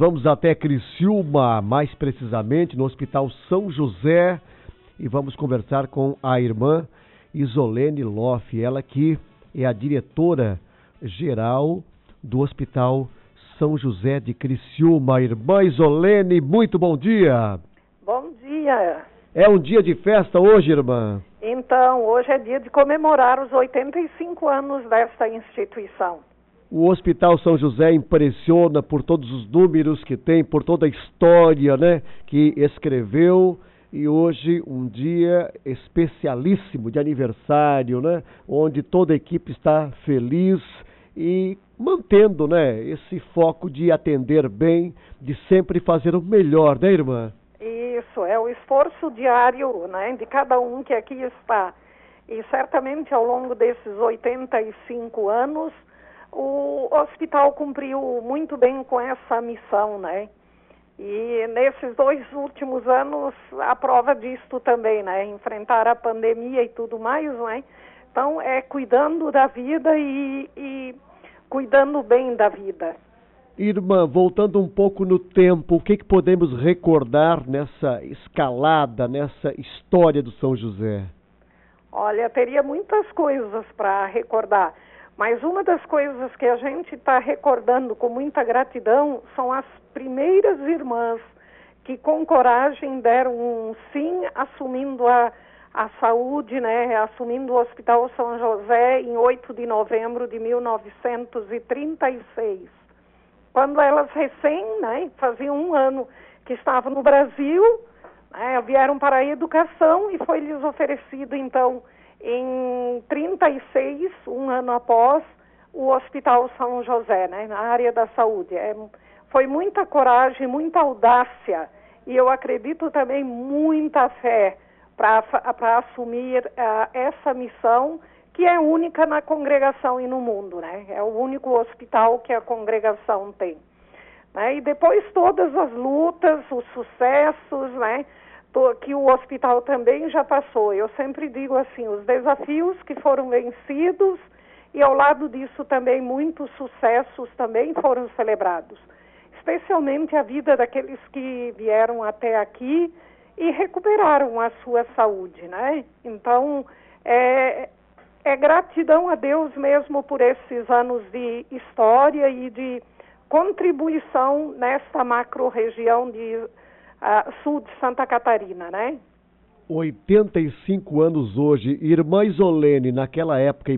vamos até Criciúma, mais precisamente no Hospital São José, e vamos conversar com a irmã Isolene Loff, ela que é a diretora-geral do Hospital São José de Criciúma. Irmã Isolene, muito bom dia. Bom dia. É um dia de festa hoje, irmã? Então, hoje é dia de comemorar os 85 anos desta instituição. O Hospital São José impressiona por todos os números que tem, por toda a história, né, que escreveu. E hoje um dia especialíssimo de aniversário, né, onde toda a equipe está feliz e mantendo, né, esse foco de atender bem, de sempre fazer o melhor, né, irmã? Isso, é o esforço diário, né, de cada um que aqui está. E certamente ao longo desses 85 anos, o hospital cumpriu muito bem com essa missão, né? E nesses 2 últimos anos, a prova disto também, né? Enfrentar a pandemia e tudo mais, né? Então, é cuidando da vida e cuidando bem da vida. Irmã, voltando um pouco no tempo, o que podemos recordar nessa escalada, nessa história do São José? Olha, teria muitas coisas para recordar. Mas uma das coisas que a gente está recordando com muita gratidão são as primeiras irmãs que com coragem deram um sim assumindo a saúde, né, assumindo o Hospital São José em 8 de novembro de 1936. Quando elas né, faziam um ano que estavam no Brasil, né, vieram para a educação e foi-lhes oferecido então em 36, um ano após, o Hospital São José, né, na área da saúde. Foi muita coragem, muita audácia e eu acredito também muita fé para assumir essa missão que é única na congregação e no mundo, né? É o único hospital que a congregação tem. Né? E depois todas as lutas, os sucessos, né? Que o hospital também já passou. Eu sempre digo assim, os desafios que foram vencidos e ao lado disso também muitos sucessos também foram celebrados. Especialmente a vida daqueles que vieram até aqui e recuperaram a sua saúde, né? Então, é gratidão a Deus mesmo por esses anos de história e de contribuição nesta macro-região de sul de Santa Catarina, né? 85 anos hoje. Irmã Isolene, naquela época, em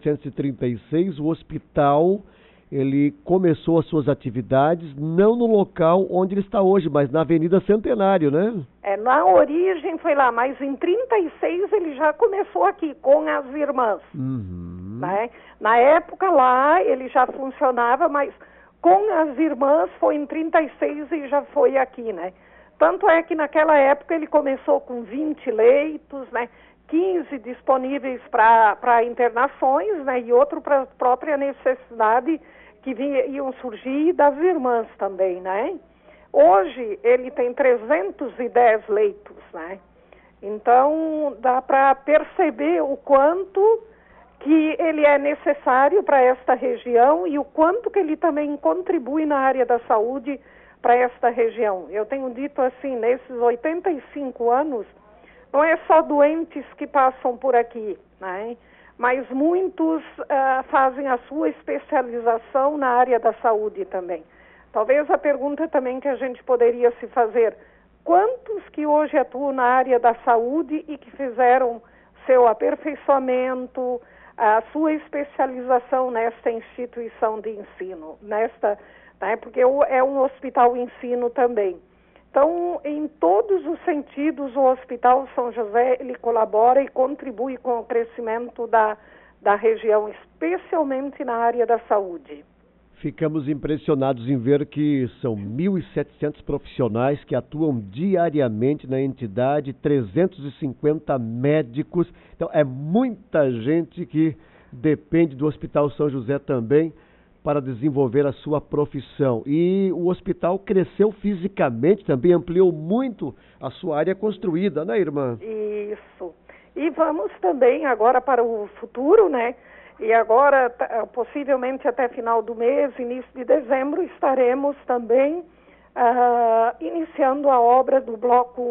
1936, o hospital, ele começou as suas atividades, não no local onde ele está hoje, mas na Avenida Centenário, né? Na origem foi lá, mas em 36 ele já começou aqui, com as irmãs. Uhum. Né? Na época lá, ele já funcionava, mas com as irmãs foi em 36 e já foi aqui, né? Tanto é que naquela época ele começou com 20 leitos, né? 15 disponíveis para internações, né? E outro para a própria necessidade que iam surgir das irmãs também, né? Hoje ele tem 310 leitos, né? Então dá para perceber o quanto que ele é necessário para esta região e o quanto que ele também contribui na área da saúde para esta região. Eu tenho dito assim, nesses 85 anos, não é só doentes que passam por aqui, né? Mas muitos fazem a sua especialização na área da saúde também. Talvez a pergunta também que a gente poderia se fazer, quantos que hoje atuam na área da saúde e que fizeram seu aperfeiçoamento, a sua especialização nesta instituição de ensino, né? Porque é um hospital ensino também. Então, em todos os sentidos, o Hospital São José, ele colabora e contribui com o crescimento da região, especialmente na área da saúde. Ficamos impressionados em ver que são 1.700 profissionais que atuam diariamente na entidade, 350 médicos. Então, é muita gente que depende do Hospital São José também para desenvolver a sua profissão. E o hospital cresceu fisicamente, também ampliou muito a sua área construída, né, irmã? Isso. E vamos também agora para o futuro, né? E agora, possivelmente até final do mês, início de dezembro, estaremos também iniciando a obra do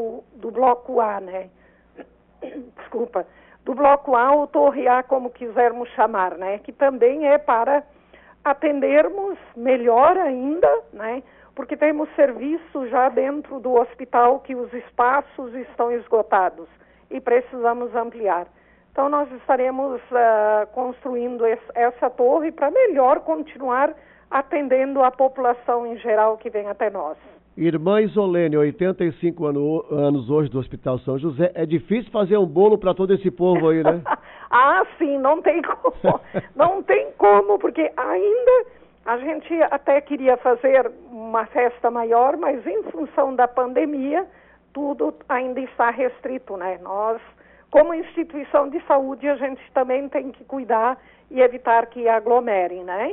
bloco A, né? Desculpa, do bloco A ou torre A, como quisermos chamar, né? Que também é para atendermos melhor ainda, né? Porque temos serviço já dentro do hospital que os espaços estão esgotados e precisamos ampliar. Então nós estaremos construindo essa torre para melhor continuar atendendo a população em geral que vem até nós. Irmã Isolene, 85 anos hoje do Hospital São José. É difícil fazer um bolo para todo esse povo aí, né? Sim, não tem como. Não tem como, porque ainda a gente até queria fazer uma festa maior, mas em função da pandemia, tudo ainda está restrito, né? Nós, como instituição de saúde, a gente também tem que cuidar e evitar que aglomerem, né?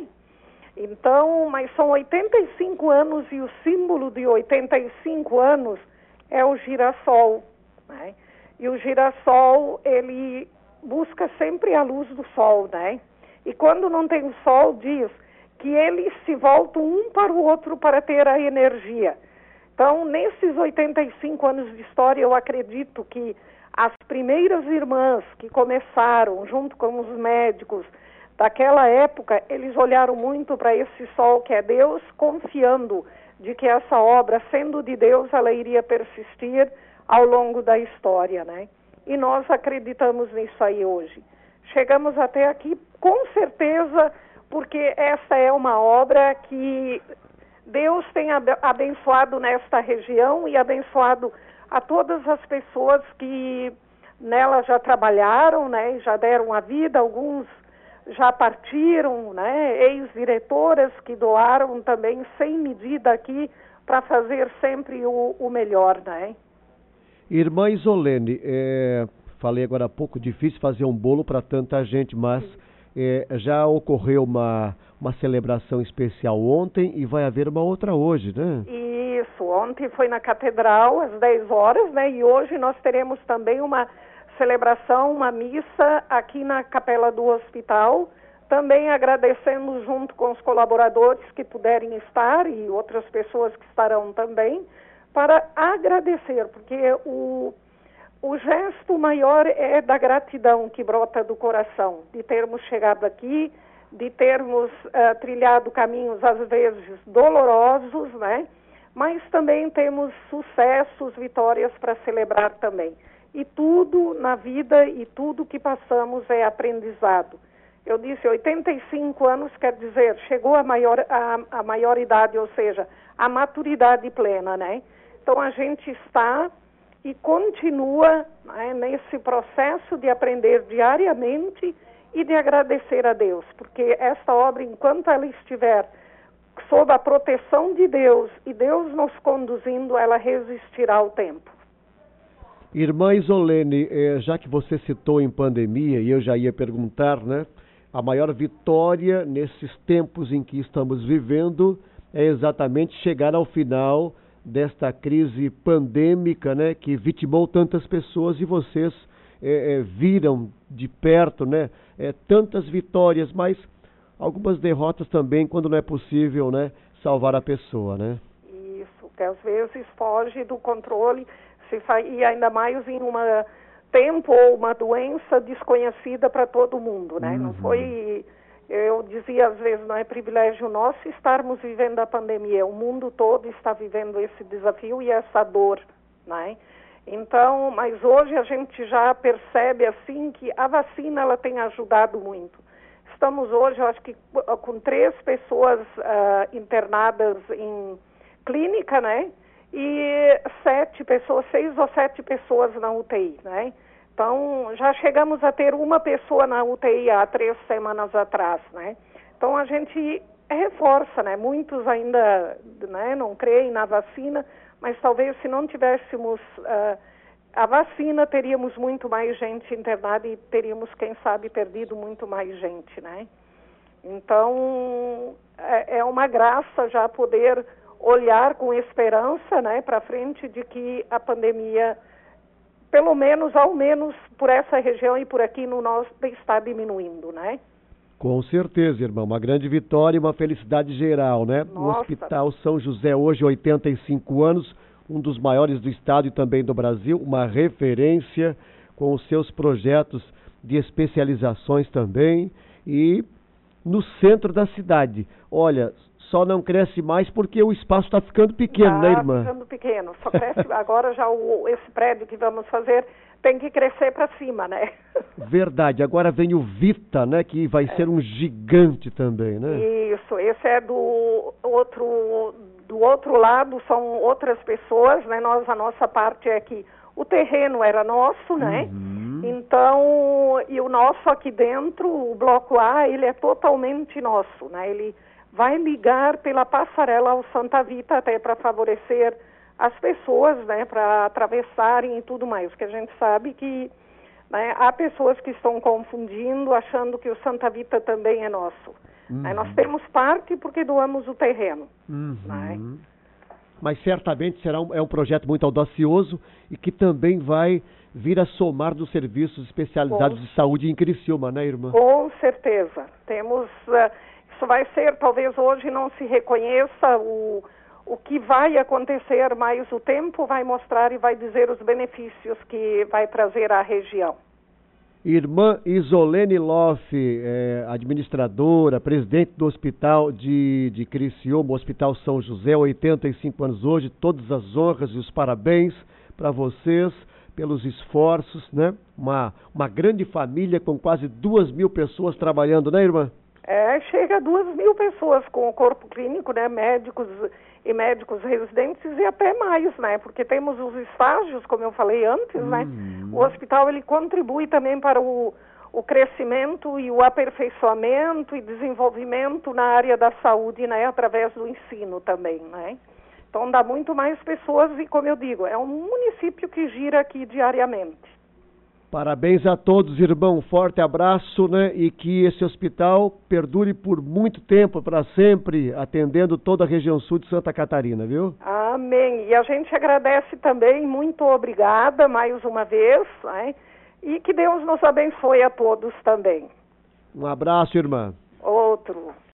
Então, mas são 85 anos e o símbolo de 85 anos é o girassol, né? E o girassol, ele busca sempre a luz do sol, né? E quando não tem o sol, diz que eles se voltam um para o outro para ter a energia. Então, nesses 85 anos de história, eu acredito que as primeiras irmãs que começaram, junto com os médicos, daquela época, eles olharam muito para esse sol que é Deus, confiando de que essa obra, sendo de Deus, ela iria persistir ao longo da história, né? E nós acreditamos nisso aí hoje. Chegamos até aqui, com certeza, porque essa é uma obra que Deus tem abençoado nesta região e abençoado a todas as pessoas que nela já trabalharam, né? Já deram a vida, alguns já partiram, né? Ex-diretoras que doaram também sem medida aqui para fazer sempre o melhor, né? Irmã Isolene, falei agora há pouco, difícil fazer um bolo para tanta gente, mas já ocorreu uma celebração especial ontem e vai haver uma outra hoje, né? Isso, ontem foi na Catedral às 10 horas, né? E hoje nós teremos também uma celebração, uma missa aqui na Capela do Hospital, também agradecendo junto com os colaboradores que puderem estar e outras pessoas que estarão também, para agradecer, porque o gesto maior é da gratidão que brota do coração, de termos chegado aqui, de termos trilhado caminhos às vezes dolorosos, né? Mas também temos sucessos, vitórias para celebrar também. E tudo na vida e tudo que passamos é aprendizado. Eu disse 85 anos, quer dizer, chegou a maioridade, ou seja, a maturidade plena, né? Então a gente está e continua, né, nesse processo de aprender diariamente e de agradecer a Deus, porque esta obra, enquanto ela estiver sob a proteção de Deus e Deus nos conduzindo, ela resistirá ao tempo. Irmã Isolene, já que você citou em pandemia, e eu já ia perguntar, né? A maior vitória nesses tempos em que estamos vivendo é exatamente chegar ao final desta crise pandêmica, né? Que vitimou tantas pessoas e vocês viram de perto, né? Tantas vitórias, mas algumas derrotas também quando não é possível, né? Salvar a pessoa, né? Isso, que às vezes foge do controle. E ainda mais em um tempo ou uma doença desconhecida para todo mundo, né? Não foi, eu dizia às vezes, não é privilégio nosso estarmos vivendo a pandemia, o mundo todo está vivendo esse desafio e essa dor, né? Então, mas hoje a gente já percebe assim que a vacina ela tem ajudado muito. Estamos hoje, eu acho que com 3 pessoas internadas em clínica, né? E 6 ou 7 pessoas na UTI, né? Então, já chegamos a ter uma pessoa na UTI há 3 semanas atrás, né? Então, a gente reforça, né? Muitos ainda, né, não creem na vacina, mas talvez se não tivéssemos a vacina, teríamos muito mais gente internada e teríamos, quem sabe, perdido muito mais gente, né? Então, é uma graça já poder olhar com esperança, né, para frente de que a pandemia, pelo menos, ao menos por essa região e por aqui no nosso, está diminuindo, né? Com certeza, irmão. Uma grande vitória e uma felicidade geral, né? Nossa. O Hospital São José, hoje 85 anos, um dos maiores do estado e também do Brasil, uma referência com os seus projetos de especializações também e no centro da cidade. Olha, só não cresce mais porque o espaço está ficando pequeno, né, irmã? Está ficando pequeno. Só cresce agora já esse prédio que vamos fazer tem que crescer para cima, né? Verdade. Agora vem o Vita, né, que vai ser um gigante também, né? Isso. Esse é do outro lado, são outras pessoas, né? A nossa parte é que o terreno era nosso, né? Então, e o nosso aqui dentro, o bloco A, ele é totalmente nosso, né? Ele vai ligar pela passarela ao Santa Vita até para favorecer as pessoas, né? Para atravessarem e tudo mais, porque a gente sabe que, né, há pessoas que estão confundindo, achando que o Santa Vita também é nosso. Né? Nós temos parte porque doamos o terreno. Né? Mas certamente é um projeto muito audacioso e que também vai vir a somar dos serviços especializados de saúde em Criciúma, né, irmã? Com certeza. Temos, isso vai ser, talvez hoje não se reconheça o que vai acontecer, mas o tempo vai mostrar e vai dizer os benefícios que vai trazer à região. Irmã Isolene Loff, administradora, presidente do Hospital de Criciúma, Hospital São José, 85 anos hoje, todas as honras e os parabéns para vocês pelos esforços, né? Uma grande família com quase 2.000 pessoas trabalhando, né, irmã? Chega a 2.000 pessoas com o corpo clínico, né? Médicos e médicos residentes e até mais, né? Porque temos os estágios, como eu falei antes, né? O hospital, ele contribui também para o crescimento e o aperfeiçoamento e desenvolvimento na área da saúde, né? Através do ensino também, né? Então dá muito mais pessoas e, como eu digo, é um município que gira aqui diariamente. Parabéns a todos, irmão. Um forte abraço, né? E que esse hospital perdure por muito tempo, para sempre, atendendo toda a região sul de Santa Catarina, viu? Amém. E a gente agradece também, muito obrigada mais uma vez, né? E que Deus nos abençoe a todos também. Um abraço, irmã. Outro.